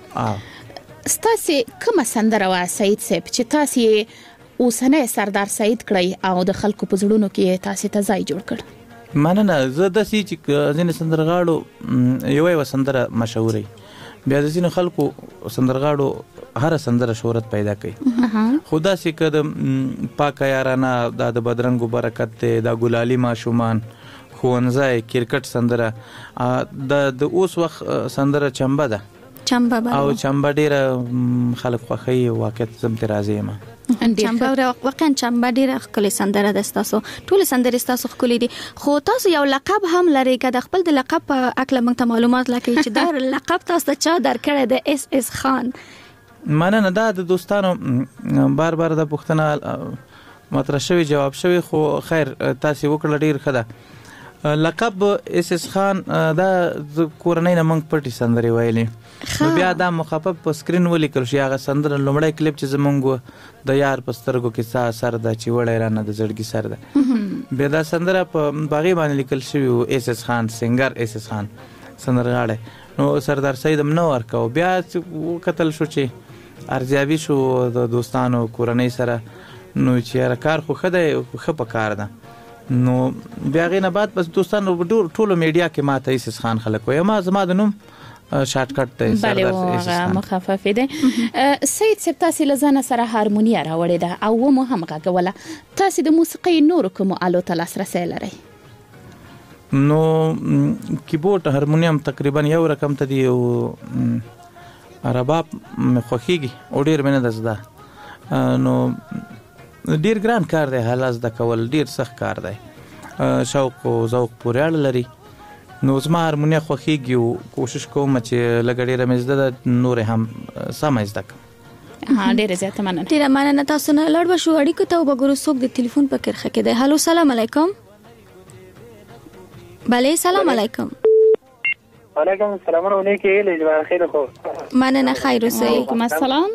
ستاسې کومه سندره وه سعید صاحب چې تاسې اوسنی سردار سعید کړئ او د خلکو په زړونو کې تاسې ته ځای جوړ کړ؟ مننه. زه داسې چې ځینې سندرغاړو یوه سندره مشهوره بیا د ځینو خلکو سندرغاړو هر سندره شهرت پیدا کوي. خو داسې که د پاکه یارانه، دا د بدرنګو برکت دی، دا ګلالي ماشومان، ښوونځی، کرکټ سندره، د اوس وخت سندره چمبه ده او چمبه ډیره خلک خوښوي. واقعیت زم ترې راضي یم. چمبه واقعا چمبه ډیره ښکلې سندره ده. ستاسو ټولې سندرې ستاسو ښکلې دي. خو تاسو یو لقب هم لرئ. که د خپل د لقب په اکله موږ ته معلومات راکړئ چې دا لقب تاسو ته چا درکړی د اس اس خان؟ مننه. دا د دوستانو بار د پوښتنه مطرح شوی جواب شوی، خو خیر تاسو وکړه ډیر ښه ده. لقب اس اس خان دا کورنۍ نه موږ پټي سندرې ویلې. نو بیا دا مخفف په سکرین ولیکل شي. هغه سندره لومړی کلیپ چې زمونږ د یار په سترګو کې سا سر ده چې وړی رانه د زړګي سر ده. بیا دا سندره په باغې باندې لیکل شوي و. اس اس خان سنگر، اس اس خان سندرغاړی. نو سردار سعید هم نه ورکو. بیا وکتل شو چې ارزیابي شو د دوستانو کورنۍ سره، نو چې کار خو ښه دی، ښه په کار ده. نو بیا غینه بعد بس دوستانو ټولو میډیا کې ماته اس اس خان خلک وایي. زما د نوم شارټ کټ دی سردار اس اس خان. مخفف دی. سید صاحب تاسې له ځانه سره هارمونیه راوړې ده او مو هم غږوله. تاسې د موسیقۍ نورو کومو آلو ته لاسرسی لرئ؟ نو کیبورډ، هارمونیم تقریبا یو رقم ته دی او رباب مې خوښیږي او ډیر مې نه ده زده. نو ډیر ګران کار دی، حالا زده کول ډیر سخت کار دی، شوق او ذوق پورې اړه لري. نو زما هارمونیا خوښیږي او کوشش کوم چې لږ ډیره مې زده ده، نور هم سمه زده کړم. ډیره زیاته مننه. ډیره مننه. تاسو نه لاړ بشو اړیکو ته وګورو څوک د ټلیفون په کرخه کې دی. هالو سلام علیکم. بله سلام علیکم. وعلیکم السلام ورحمۃ اللہ خیر خو. مننه. خیر اوسئ. وعلیکم السلام.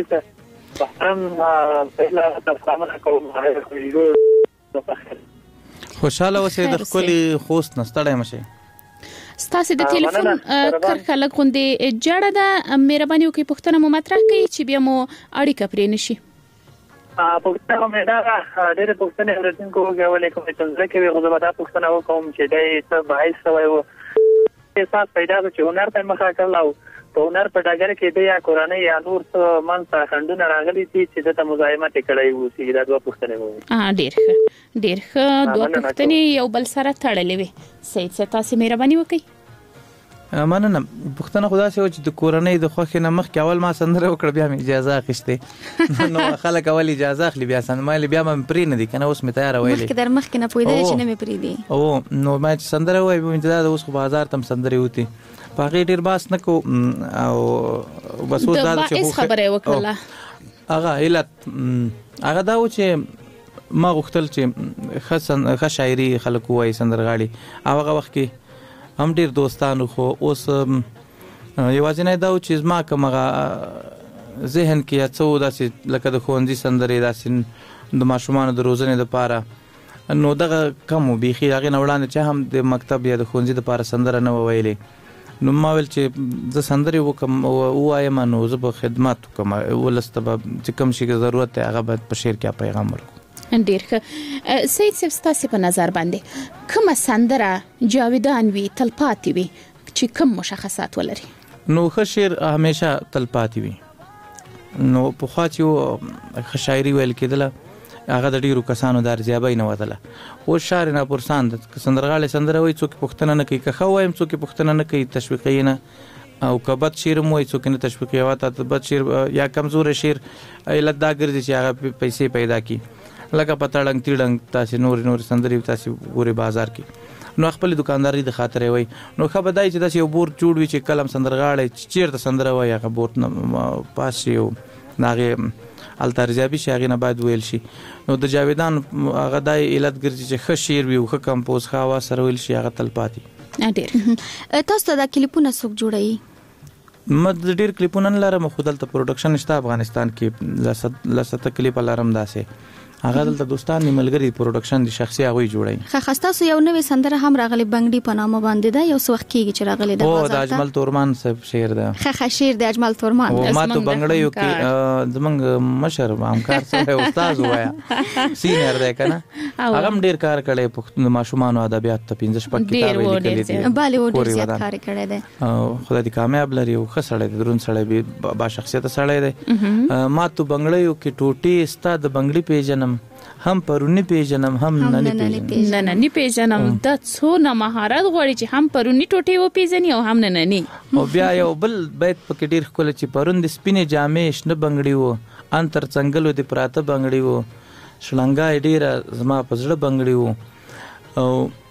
خوشاله اوسئ د خپل خوست نه ستړی مشئ. ستاسو د ټلیفون کرخه لږ غوندې جړه ده. مهرباني وکړئ پوښتنه مو مطرح کړئ چې بیا مو اړیکه پرې نشي. پوښتنه مې دا ډېر پوښتنې ورته کوولې کوم چې څنګه کې غوډه دا پوښتنه وکوم چې دای څه بحث شوی و احساس پیدا چې هنر ته مخه کړلاو په هنر په ډګر کې د یا قرآني یا نور څه منځ خندونه راغلي چې د مزاحمت کړی وو چې دا دوه پوښتنې وو ډېر ښه دوه پوښتنې یو بل سره تړلې وي سید صاحب تاسو مهرباني وکړئ مننه پښتنه خدا سي و چې د کورنۍ د خوخه نه مخ کې اول ما سندره وکړ بیا مې اجازه اخیسته نو خلک اول اجازه اخلي بیا سندره بیا مې پرې نه دي کنه اوس مې تیار وایلی مخ کې در مخ کې نه پوهیدل چې نه مې پرې دي او نو ما سندره وای په انتظار اوس خو بازار تم سندره وتی باغې ډیر باس نه کو او بس و دا چې خبره وکړه هغه علت هغه دا و چې ما غوښتل چې ښه شاعري خلک وای سندرغاړي هغه وخت کې هم ډیر دوستانو خو اوس یوازې نه دا چې ما کومه ذهن کې څو داسې لکه د خوندې سندرې داسې د ماشومان د روزنې لپاره نو دغه کم بيخي هغه نوړاندې چې هم د مکتب یا د خوندې لپاره سندره نه ویلې نو ما ویل چې ز سندرې وکم وایم نو زه په خدمت کوم ولسته چې کوم شي ضرورت هغه په شعر کې پیغام ورکړم ډیر ښه سید صاحب ستاسو په نظر باندې کومه سندره جاویدان وي تلپاتې وي چې کوم مشخصات ولري نو ښه شعر همیشه تلپاتې وي نو په خوا چې ښه شاعري ویل کېدله هغه د ډیرو کسانو د ارزیابۍ نه وتله او شعر نه پرسان د سندرغاړي سندره وای څوک پښتنه نه کوي که خو وایم څوک پښتنه نه کوي تشویقي نه او کبد شعر مو څوک نه تشویقي واته بد شعر یا کمزور شعر علت دا ګرځي چې هغه پیسې پیدا کی لکه پتاړنګ تیړنګ تاسو نور سندري تاسو ګوري بازار کې نو خپل دکانداري د خاطر وي نو خبردای چې تاسو یو بورډ جوړ وي چې کلم سندرغاړي چیرته سندره وای هغه بورډ پاس یو ناغه الترجابي شاغي نه باید ویل شي نو د جاویدان هغه د علت ګرځي چې ښه شعر وي او ښه کمپوز خاوا سره ویل شي هغه تلپاتې ډېر تاسو د کلیپونه څوک جوړي مد ډېر کلیپونه لرم خو دلته پروډکشن شته افغانستان کې لسته کلیپ لرم داسې هغه دلته دوستان نیملګری پروډکشن دي شخصي هغه جوړي خاصه یو نوې سندره هم راغلي بنګړي په نامه باندې ده یو وخت کېږي چې راغلي ده او د اجمل تورمان صاحب شعر ده خه شعر د اجمل تورمان او ما ته بنګړي یو کې زمنګ مشر همکار سره استاد وایا سینیئر ده کنه هغه ډیر کار کړي په ماشومان ادبیات ته 15 پک کتاب لیکلي دي بالیوډ ډیر زیات کار کړي ده خدای دې کامیاب لري او خسړې درون سړې با شخصیت سړې ده ما ته بنګړي یو کې ټوټي استاد بنګړي پیژنم هم پرونی پیژنم هم نننی پیژنم د څونه مهارت غواړي چې هم پرونی ټوټي و پیژني او هم نننی او بیا یو بل بیت پکې ډیر خپل چې پروند سپینې جامې شنه بنگړي وو انتر څنګهلو دی پراته بنگړي وو شلنګا ډیر زما پزړه بنگړي وو او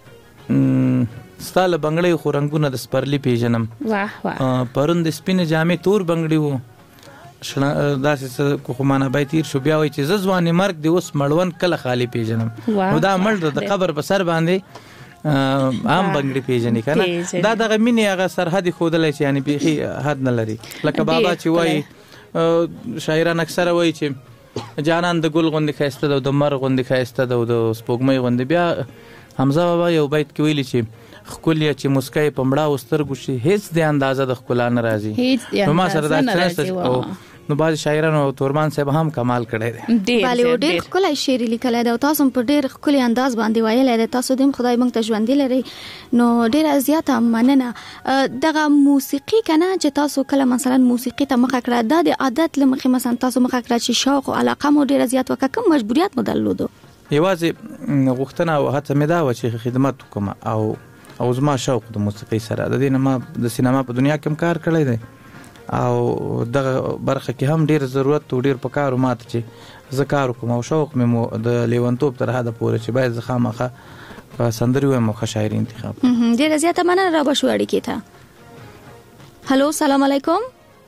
ستاله بنگړي خو رنگونه د سپرلی پیژنم واه پروند سپینې جامې تور بنگړي وو داسې خو معنا به تیر شو بیا وای چې زځوانې مرګ دی اوس مړون کله خالی پیژنم نو دا مړ د قبر په سر باندې عام بنگړي پیژنې کنه دا دغه مینې هغه سرحد خودلای چې یعنی به حد نه لري لکه بابا چې وای شاعران اکثر وای چې جانان د ګل غوندې خاسته د مر غوندې خاسته د سپوږمۍ غوندې بیا حمزه بابا یو بیت کې ویلي چې خولیا چې مسکای پمړه وسترګو شي هیڅ د اندازه د خلا نه راځي نو ما سره دا څه نو باز شاعرانو او تورمان صاحب هم کمال کړی دی بالیوډ ډېر کله شعر لیکل دی او تاسو په ډېر خولي انداز باندې ویل دی تاسو دیم خدای مونږ ته ژوند لري نو ډېر زیات مننه دغه موسیقي کنه چې تاسو کله مثلا موسیقي ته مخه کړه د عادت لمخه مثلا تاسو مخه کړه چې شوق او علاقه مو ډېر زیات وکړه مجبوریت مو درلودو یوازې غوښتنه او هڅه مې دا و چې خدمت وکم او زما شوق د موسیقي سره د دې نه ما د سینما په دنیا کې کار کړی دی او دغه برخه کې هم ډیر ضرورت او ډیر پکارو ماته چې زکار کوم او شوق مې د لیونتوب تر هدا پورې چې باید زخامخه سندري و مخه شاعري انتخاب ډیر زیاته مننه را بشو اړیکې ته هالو سلام علیکم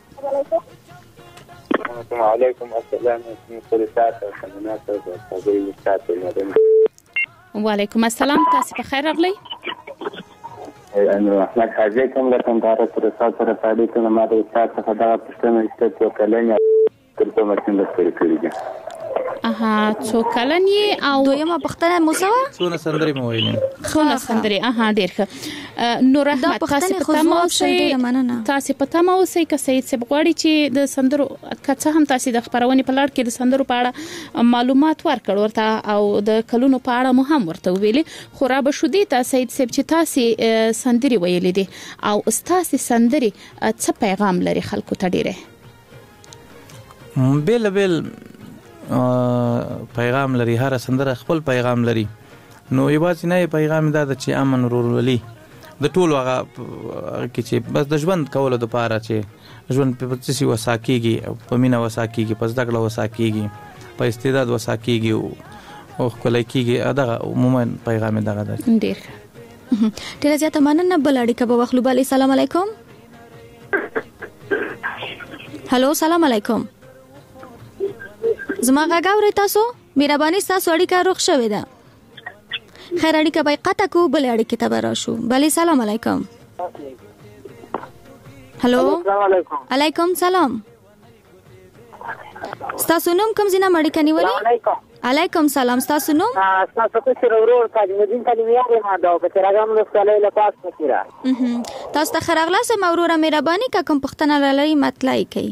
وعلیکم السلام وعلیکم السلام تاسو په خیر راغلی انو احمد حاجی کوم له کندهار سره سره تاریخ نه ما د استاد څخه دا پښتنه استاد وکړلې تر څو متن د کړی څو کلن یې او دویمه پوښتنه مو څه وه؟ څونه سندرې مو ویلې؟ څونه سندرې. ډېر ښه. نور احمد تاسو په تمه اوسئ که سید صاحب غواړي چې د سندرو که څه هم تاسو د خبرونې په لړ کې د سندرو په اړه معلومات ورکړ ورته او د کلونو په اړه مو هم ورته ویلي، خو را به شو دي تاسو سید صاحب چې تاسو سندرې ویلې دي او تاسو سندرې څه پیغام لري خلکو ته؟ ډېره بیل پیغام لري، هر سندره خپل پیغام لري. نو یوازې نه پیغام دا د چې امن ورولي د ټولو هغه کې چې بس د ژوند کولو لپاره چې ژوند په څه وسا کېږي، په مینه وسا کېږي، په زده کړه وسا کېږي، په استعداد وسا کېږي او ښکلی کېږي. دغه عموما پیغام دغه دی. ډېره زیاته مننه. بل اړیکه به واخلو. بلې سلام علیکم. هلو سلام علیکم. زما غږ اورئ تاسو؟ مهرباني ستاسو اړیکه روغ شوې ده. خیر اړیکه به قطع کو، بل اړیکې ته به راشو. بلې سلام علیکم. هلو علیکم سلام. ستاسو نوم کوم ځای نه اړیکه نیولې؟ علیکم سلام. ستاسو نوم؟ تاسو کو سره ورور تاجمدین کلمیار ما دا په ترګام نو صلی له پاس کړه. تاسو ته خراغلاس مروره مهرباني کا کوم پښتنه لري مطلعي کوي.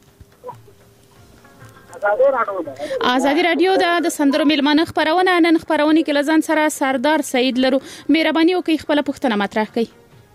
آزادي رادیو د سندرو میلمانه خبرونه نن خبرونه کې لزان سره سردار سید لرو. مهرباني وکړئ خپل پوښتنه مطرح کړئ.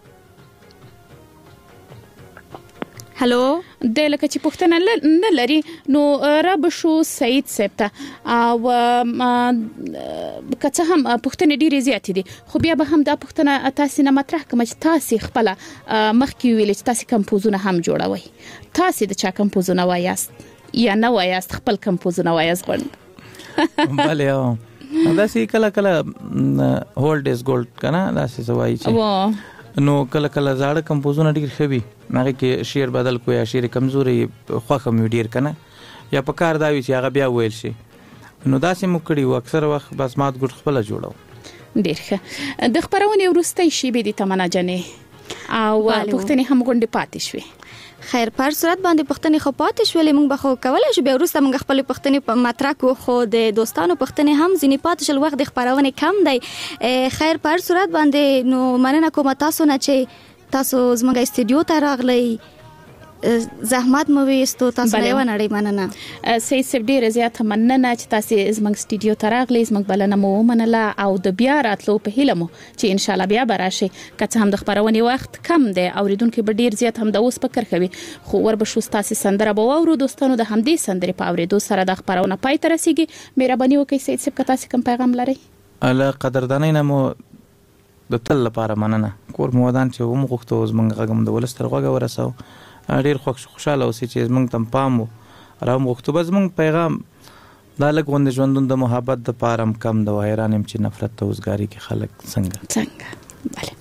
هلو د لکه چې پوښتنه نه لري نو رب شو سید صاحب ته او که څه هم پوښتنې ډېرې زیاتې دي خو بیا به هم دا پوښتنه تاسو نه مطرح کوم چې تاسو خپل مخکې ویل چې تاسو کمپوزونه هم جوړوي. تاسو د چا کمپوزونه وایاست یا نه وایاست؟ خپل کمپوزونه وایاست غواړم. بله دا سې کله هولډ از ګولډ کنه دا سې سوای چې نو کله زاړه کمپوزونه ډیر خوي هغه کې شعر بدل کو یا شعر کمزوري خوخه مې ډیر کنه یا په کار دا وی چې هغه بیا ویل شي نو دا سې مو کړی و اکثر وخت بس مات ګډ خپل جوړو. ډیر ښه. د خبرونه ورستۍ شی به دي تمنا جنې او پښتني هم غونډه پاتې شوې. خیر پر صورت باندې پښتنې خو پاتې شولې موږ به خو کولای شو بیا وروسته موږ خپل پښتنې په مطرح کو خو د دوستانو پښتنې هم ځینې پاتې شل وخت د خبرونه کم دی. خیر پر صورت باندې نو مننه کوم تاسو نه چې تاسو زموږ استودیو ته راغلی زحمت مو وېستو تاسو نه ونړې مننه. سید صاحب ډېر زیات مننه چې تاسو زموږ استودیو ته راغلی زموږ بلنه مو ومنله او د بیا راتلو په هیله مو چې ان شاء الله بیا براشي که څه هم د خبرونې وخت کم دی اوریدونکو به ډېر زیات هم د اوس فکر کوي خو ور به شو تاسو سندره به واورو دوستانو د همدې سندرې په اوریدو سره د خبرونه پای ته رسیږي. مهرباني وکړئ سید صاحب که تاسو کوم پیغام لرئ؟ الله قدردانۍ نه مو د تل لپاره مننه کور مو ودان چې ومو غوښتو زمونږ غږم د ولستر غوږه ورساو ډیر خوشاله اوسئ چې زمونږ تم پام راو غوښتو بس زمونږ پیغام دا لږ غوندې ژوندون د محبت د پارم کم د حیران يم چې نفرت ته اوسګاری کې خلک څنګه بله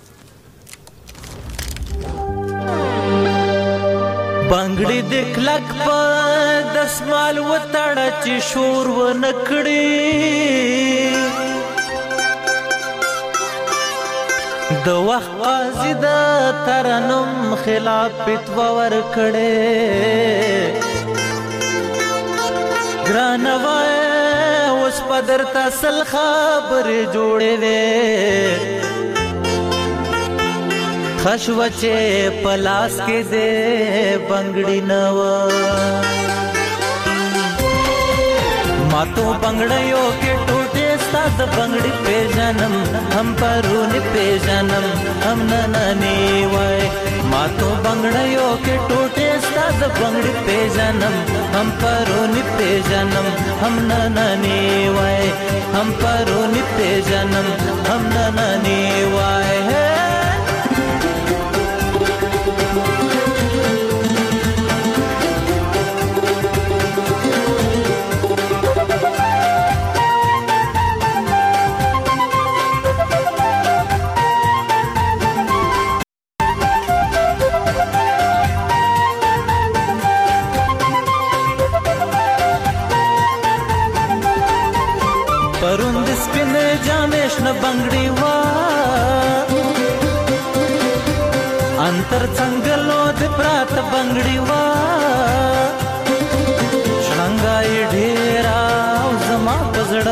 بنگړي د کلک په دسمال وتړه چې شور و نکړي د وخت قاضي د ترنم خلاف فتوا ورکړي ګرانوای اوس پدر تاسل خبرې جوړې وې خشوچه پلاس کې دې بنگړي نوا ماتو بنگړیو کې ټوټه ستاد بنگړي په جنم هم پرونی په جنم هم نننی وای ماتو بنگړیو کې ټوټه ستاد بنگړي په جنم هم پرونی په جنم هم نننی وای هم پرونی په جنم هم نننی وای پروند سپین جامش نه بنگړي وا انتر څنګهلو د پرات بنگړي وا څنګه ډیرا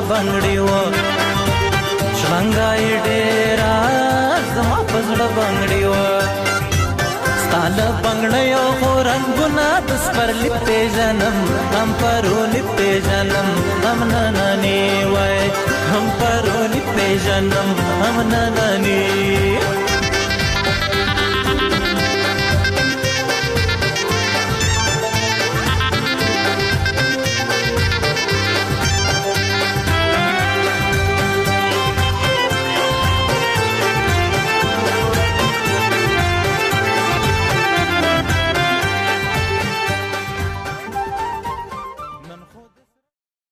بنگړي و شلنګای ډېرا زما پزړه بنگړي و ستاله بنگړیو خو رنگونه د سپرلی پیژنم هم پرونی پیژنم هم نننی وای هم پرونی پیژنم هم نننی